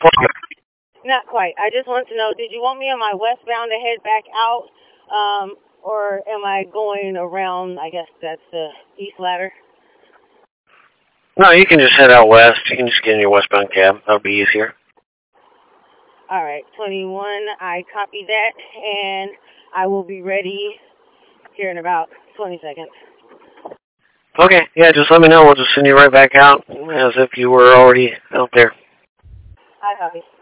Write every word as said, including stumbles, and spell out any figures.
Not quite. I just want to know, did you want me on my westbound to head back out, um, or am I going around, I guess that's the east ladder? No, you can just head out west. You can just get in your westbound cab. That'll be easier. All right, twenty-one, I copy that, and I will be ready here in about twenty seconds. Okay, yeah, just let me know. We'll just send you right back out as if you were already out there. I copy.